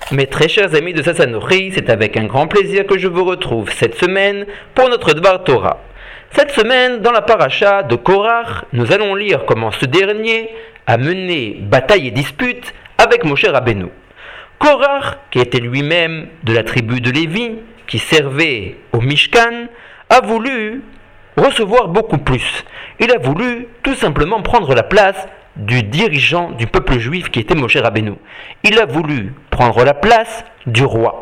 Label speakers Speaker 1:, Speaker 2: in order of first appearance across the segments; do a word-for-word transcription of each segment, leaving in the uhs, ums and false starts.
Speaker 1: Mes très chers amis de Sassanori, c'est avec un grand plaisir que je vous retrouve cette semaine pour notre Dvar Torah. Cette semaine, dans la paracha de Korach, nous allons lire comment ce dernier a mené bataille et dispute avec Moshe Rabbeinu. Korach, qui était lui-même de la tribu de Lévi, qui servait au Mishkan, a voulu recevoir beaucoup plus. Il a voulu tout simplement prendre la place du dirigeant du peuple juif qui était Moshe Rabbeinu. Il a voulu prendre la place du roi.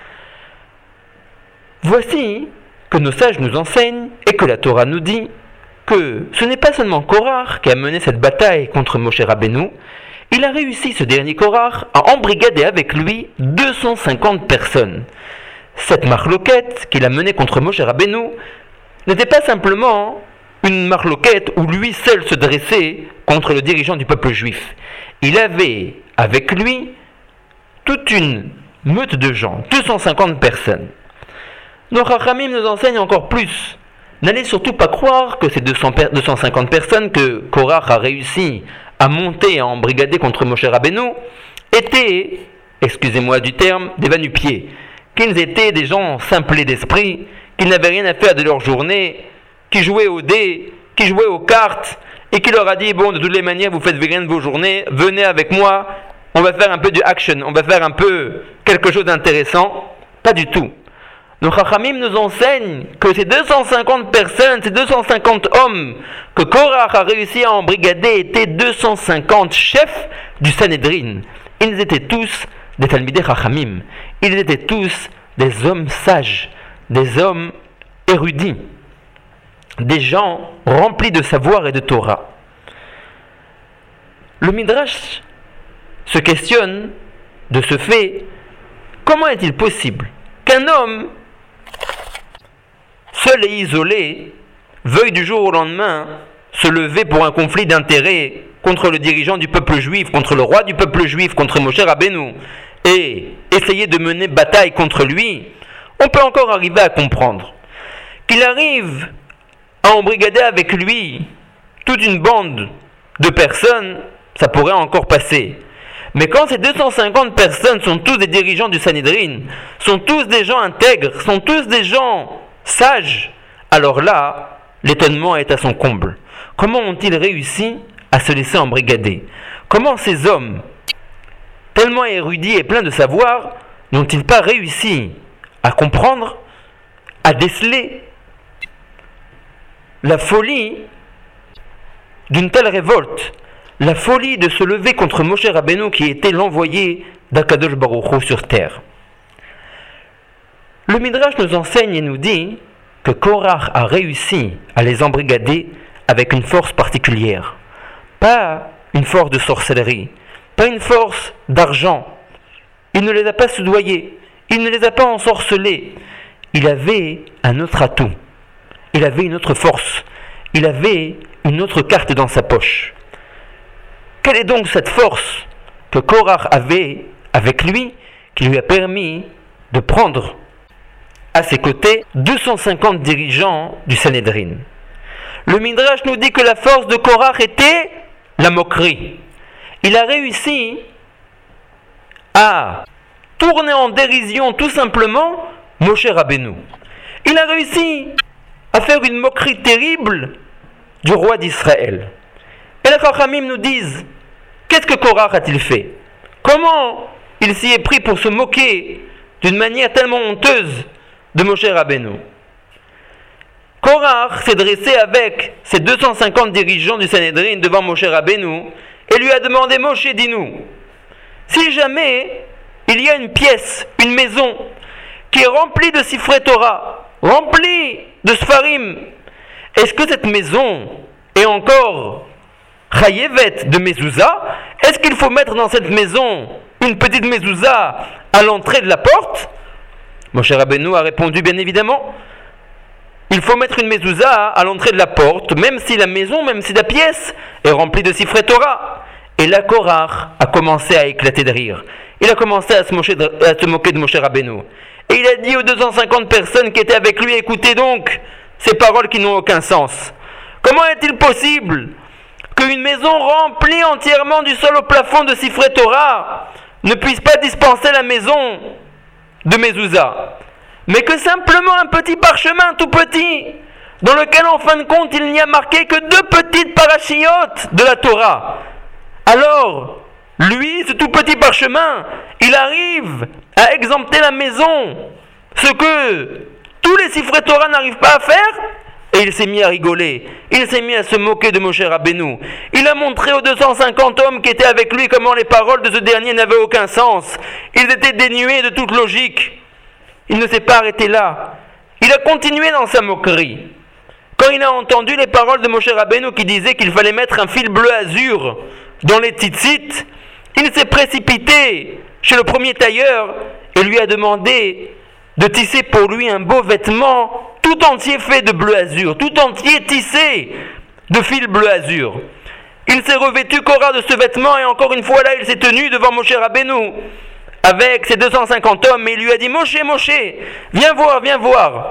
Speaker 1: Voici que nos sages nous enseignent et que la Torah nous dit que ce n'est pas seulement Korach qui a mené cette bataille contre Moshe Rabbeinu. Il a réussi, ce dernier Korach, à embrigader avec lui deux cent cinquante personnes. Cette marloquette qu'il a menée contre Moshe Rabbeinu n'était pas simplement une marloquette où lui seul se dressait contre le dirigeant du peuple juif. Il avait avec lui toute une meute de gens, deux cent cinquante personnes. Nos Chachamim nous enseignent encore plus. N'allez surtout pas croire que ces deux cents, deux cent cinquante personnes que Korach a réussi à monter et à embrigader contre Moshe Rabbeinu étaient, excusez-moi du terme, des va-nu-pieds, qu'ils étaient des gens simplés d'esprit, qu'ils n'avaient rien à faire de leur journée, qui jouaient aux dés, qui jouaient aux cartes, et qui leur a dit, bon, de toutes les manières, vous faites rien de vos journées, venez avec moi, on va faire un peu du action, on va faire un peu quelque chose d'intéressant. Pas du tout. Nos Chachamim nous enseignent que ces deux cent cinquante personnes, ces deux cent cinquante hommes que Korach a réussi à embrigader étaient deux cent cinquante chefs du Sanhedrin. Ils étaient tous des Talmidei Chachamim. Ils étaient tous des hommes sages, des hommes érudits, des gens remplis de savoir et de Torah. Le Midrash se questionne de ce fait. Comment est-il possible qu'un homme seul et isolé veuille du jour au lendemain se lever pour un conflit d'intérêts contre le dirigeant du peuple juif, contre le roi du peuple juif, contre Moshe Rabbeinu, et essayer de mener bataille contre lui? On peut encore arriver à comprendre qu'il arrive à embrigader avec lui toute une bande de personnes, ça pourrait encore passer. Mais quand ces deux cent cinquante personnes sont tous des dirigeants du Sanhedrin, sont tous des gens intègres, sont tous des gens sages, alors là, l'étonnement est à son comble. Comment ont-ils réussi à se laisser embrigader? Comment ces hommes, tellement érudits et pleins de savoir, n'ont-ils pas réussi à comprendre, à déceler la folie d'une telle révolte, la folie de se lever contre Moshe Rabbeinu qui était l'envoyé d'Akadosh Baruch Hu sur terre? Le Midrash nous enseigne et nous dit que Korach a réussi à les embrigader avec une force particulière. Pas une force de sorcellerie, pas une force d'argent. Il ne les a pas soudoyés, il ne les a pas ensorcelés. Il avait un autre atout. Il avait une autre force. Il avait une autre carte dans sa poche. Quelle est donc cette force que Korach avait avec lui qui lui a permis de prendre à ses côtés deux cent cinquante dirigeants du Sanhedrin? Le Midrash nous dit que la force de Korach était la moquerie. Il a réussi à tourner en dérision tout simplement Moshe Rabbeinu. Il a réussi à faire une moquerie terrible du roi d'Israël. Et les Chachamim nous disent, qu'est-ce que Korach a-t-il fait? Comment il s'y est pris pour se moquer d'une manière tellement honteuse de Moshe Rabbeinu? Korach s'est dressé avec ses deux cent cinquante dirigeants du Sanhedrin devant Moshe Rabbeinu et lui a demandé, Moshe, dis-nous, si jamais il y a une pièce, une maison qui est remplie de Sifrei Torah, remplie de Sfarim, est-ce que cette maison est encore Chayevet de mezouza? Est-ce qu'il faut mettre dans cette maison une petite mezouza à l'entrée de la porte? Moshe Rabbeinu a répondu, bien évidemment, il faut mettre une mezouza à l'entrée de la porte, même si la maison, même si la pièce est remplie de Sifrei Torah. Et là, Korach a commencé à éclater de rire. Il a commencé à se, moquer de, à se moquer de Moshe Rabbeinu. Et il a dit aux deux cent cinquante personnes qui étaient avec lui, écoutez donc ces paroles qui n'ont aucun sens. Comment est-il possible qu'une maison remplie entièrement du sol au plafond de Sifrei Torah ne puisse pas dispenser la maison de Mezouza, mais que simplement un petit parchemin tout petit, dans lequel en fin de compte il n'y a marqué que deux petites parachiotes de la Torah. Alors, lui, ce tout petit parchemin, il arrive à exempter la maison, ce que tous les Sifrei Torah n'arrivent pas à faire. Et il s'est mis à rigoler, il s'est mis à se moquer de Moshe Rabbeinu. Il a montré aux deux cent cinquante hommes qui étaient avec lui comment les paroles de ce dernier n'avaient aucun sens. Ils étaient dénués de toute logique. Il ne s'est pas arrêté là. Il a continué dans sa moquerie. Quand il a entendu les paroles de Moshe Rabbeinu qui disaient qu'il fallait mettre un fil bleu azur dans les tzitzit, il s'est précipité chez le premier tailleur et lui a demandé de tisser pour lui un beau vêtement tout entier fait de bleu azur, tout entier tissé de fil bleu azur. Il s'est revêtu Korah de ce vêtement et encore une fois là il s'est tenu devant Moshe Rabbeinu avec ses deux cent cinquante hommes et il lui a dit: Moshe, Moshe, viens voir, viens voir.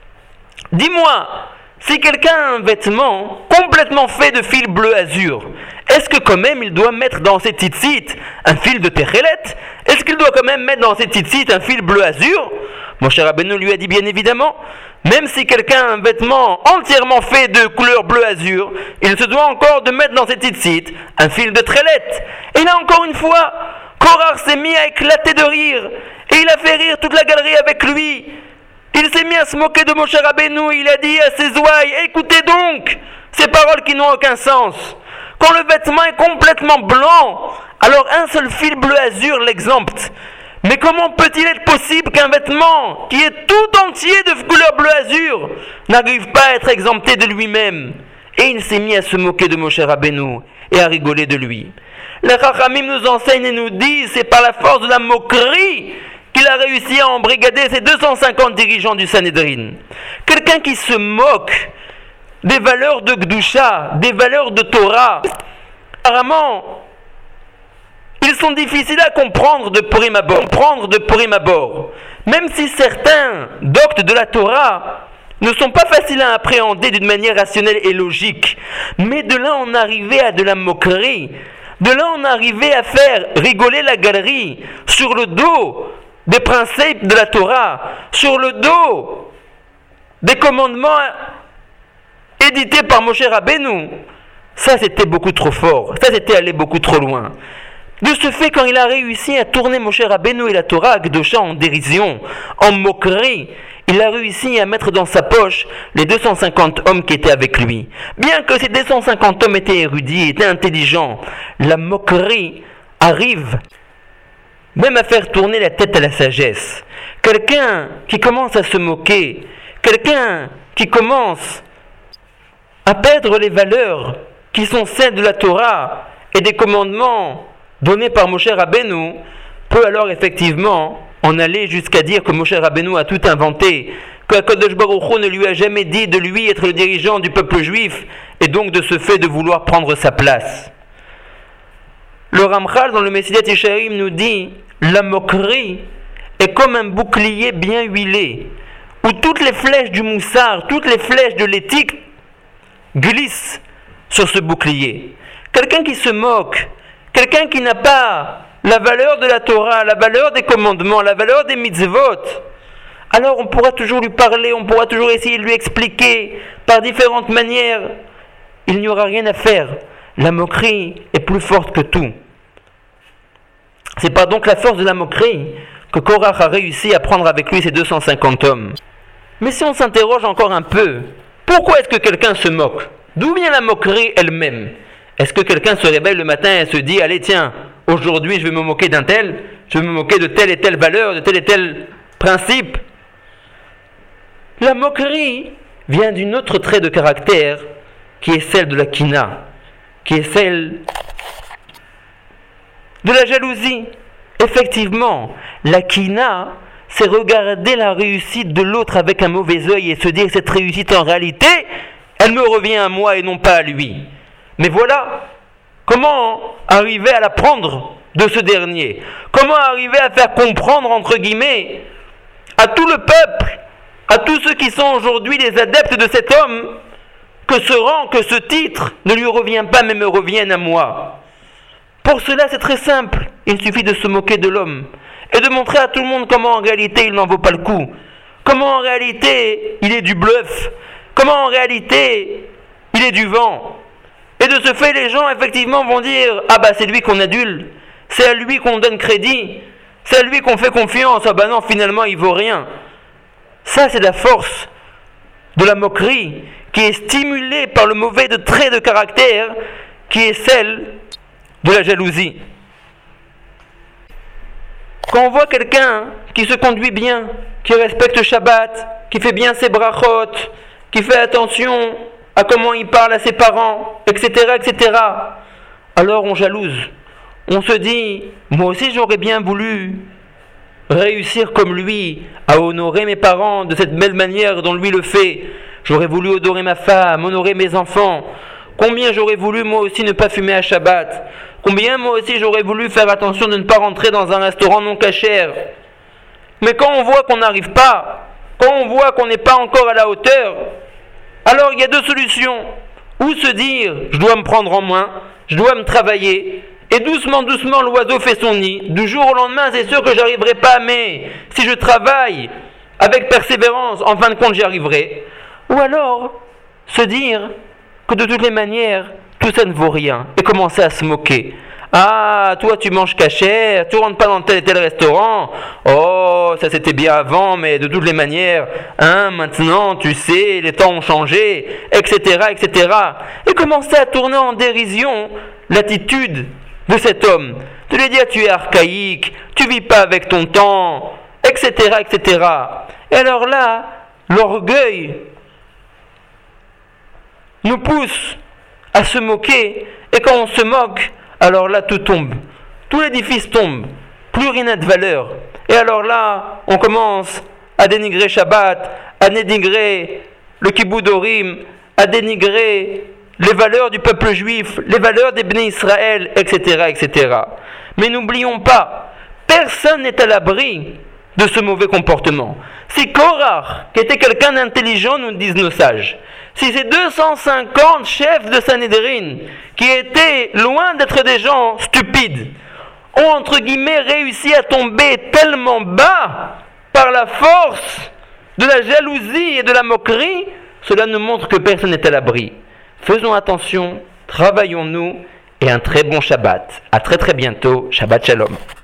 Speaker 1: Dis-moi, si quelqu'un a un vêtement complètement fait de fil bleu azur, est-ce que quand même il doit mettre dans ses tzitzit un fil de Techelet? Est-ce qu'il doit quand même mettre dans ses tzitzit un fil bleu azur? Moshe Rabbeinu lui a dit bien évidemment, même si quelqu'un a un vêtement entièrement fait de couleur bleu azur, il se doit encore de mettre dans ses tzitzit un fil de Techelet. Et là encore une fois, Korah s'est mis à éclater de rire et il a fait rire toute la galerie avec lui. Il s'est mis à se moquer de Moshe Rabbeinu. Il a dit à ses ouailles: écoutez donc ces paroles qui n'ont aucun sens. Quand le vêtement est complètement blanc, alors un seul fil bleu azur l'exempte. Mais comment peut-il être possible qu'un vêtement qui est tout entier de couleur bleu azur n'arrive pas à être exempté de lui-même? Et il s'est mis à se moquer de Moshe Rabbeinu et à rigoler de lui. Les Chachamim nous enseignent et nous disent: c'est par la force de la moquerie qu'il a réussi à embrigader ces deux cent cinquante dirigeants du Sanhédrin. Quelqu'un qui se moque des valeurs de Gdusha, des valeurs de Torah, apparemment, ils sont difficiles à comprendre de prime abord, comprendre de prime abord. Même si certains doctes de la Torah ne sont pas faciles à appréhender d'une manière rationnelle et logique, mais de là on arrivait à de la moquerie, de là on arrivait à faire rigoler la galerie sur le dos des principes de la Torah, sur le dos des commandements édités par Moshe Rabbeinu. Ça c'était beaucoup trop fort, ça c'était aller beaucoup trop loin. De ce fait, quand il a réussi à tourner Moshe Rabbeinu et la Torah à Gdosha en dérision, en moquerie, il a réussi à mettre dans sa poche les deux cent cinquante hommes qui étaient avec lui. Bien que ces deux cent cinquante hommes étaient érudits, étaient intelligents, la moquerie arrive même à faire tourner la tête à la sagesse. Quelqu'un qui commence à se moquer, quelqu'un qui commence à perdre les valeurs qui sont celles de la Torah et des commandements donnés par Moshe Rabbeinu, peut alors effectivement en aller jusqu'à dire que Moshe Rabbeinu a tout inventé, que HaKadosh Baruch Hu ne lui a jamais dit de lui être le dirigeant du peuple juif, et donc de ce fait de vouloir prendre sa place. Le Ramchal dans le Mesilat Yesharim nous dit: la moquerie est comme un bouclier bien huilé, où toutes les flèches du moussard, toutes les flèches de l'éthique glissent sur ce bouclier. Quelqu'un qui se moque, quelqu'un qui n'a pas la valeur de la Torah, la valeur des commandements, la valeur des mitzvot, alors on pourra toujours lui parler, on pourra toujours essayer de lui expliquer par différentes manières. Il n'y aura rien à faire. La moquerie est plus forte que tout. C'est par donc la force de la moquerie que Korah a réussi à prendre avec lui ces deux cent cinquante hommes. Mais si on s'interroge encore un peu, pourquoi est-ce que quelqu'un se moque? D'où vient la moquerie elle-même? Est-ce que quelqu'un se réveille le matin et se dit: allez tiens, aujourd'hui je vais me moquer d'un tel, je vais me moquer de telle et telle valeur, de tel et tel principe? La moquerie vient d'une autre trait de caractère qui est celle de la kina, qui est celle de la jalousie. Effectivement, la kina, c'est regarder la réussite de l'autre avec un mauvais œil et se dire: cette réussite en réalité, elle me revient à moi et non pas à lui. Mais voilà, comment arriver à la prendre de ce dernier? Comment arriver à faire comprendre, entre guillemets, à tout le peuple, à tous ceux qui sont aujourd'hui les adeptes de cet homme, que ce rang, que ce titre ne lui revient pas mais me revienne à moi? Pour cela, c'est très simple. Il suffit de se moquer de l'homme et de montrer à tout le monde comment en réalité il n'en vaut pas le coup. Comment en réalité il est du bluff. Comment en réalité il est du vent. Et de ce fait, les gens effectivement vont dire « Ah bah c'est lui qu'on adule, c'est à lui qu'on donne crédit, c'est à lui qu'on fait confiance, ah bah non finalement il vaut rien. » Ça c'est la force de la moquerie qui est stimulée par le mauvais de trait de caractère qui est celle de la jalousie. Quand on voit quelqu'un qui se conduit bien, qui respecte Shabbat, qui fait bien ses brachot, qui fait attention à comment il parle à ses parents, et cetera, et cetera, alors on jalouse. On se dit, moi aussi j'aurais bien voulu réussir comme lui, à honorer mes parents de cette belle manière dont lui le fait. J'aurais voulu honorer ma femme, honorer mes enfants. Combien j'aurais voulu moi aussi ne pas fumer à Shabbat. Combien moi aussi j'aurais voulu faire attention de ne pas rentrer dans un restaurant non cachère. Mais quand on voit qu'on n'arrive pas, quand on voit qu'on n'est pas encore à la hauteur, alors il y a deux solutions. Ou se dire, je dois me prendre en main, je dois me travailler, et doucement, doucement, l'oiseau fait son nid. Du jour au lendemain, c'est sûr que j'arriverai pas, mais si je travaille avec persévérance, en fin de compte, j'y arriverai. Ou alors, se dire que de toutes les manières, tout ça ne vaut rien, et commencer à se moquer. Ah, toi tu manges cachère, tu rentres pas dans tel et tel restaurant. Oh, ça c'était bien avant, mais de toutes les manières, hein, maintenant, tu sais, les temps ont changé, et cetera, et cetera. Et commencer à tourner en dérision l'attitude de cet homme. De lui dire, tu es archaïque, tu vis pas avec ton temps, et cetera, et cetera. Et alors là, l'orgueil nous pousse à se moquer, et quand on se moque, alors là tout tombe, tout l'édifice tombe, plus rien n'a de valeur. Et alors là, on commence à dénigrer Shabbat, à dénigrer le Kibbout Dorim, à dénigrer les valeurs du peuple juif, les valeurs des Bnei Israël, et cetera, et cetera. Mais n'oublions pas, personne n'est à l'abri de ce mauvais comportement. Si Korach, qui était quelqu'un d'intelligent, nous disent nos sages, si ces deux cent cinquante chefs de Sanhédrin, qui étaient loin d'être des gens stupides, ont entre guillemets réussi à tomber tellement bas par la force de la jalousie et de la moquerie, cela nous montre que personne n'est à l'abri. Faisons attention, travaillons-nous et un très bon Shabbat. À très très bientôt. Shabbat Shalom.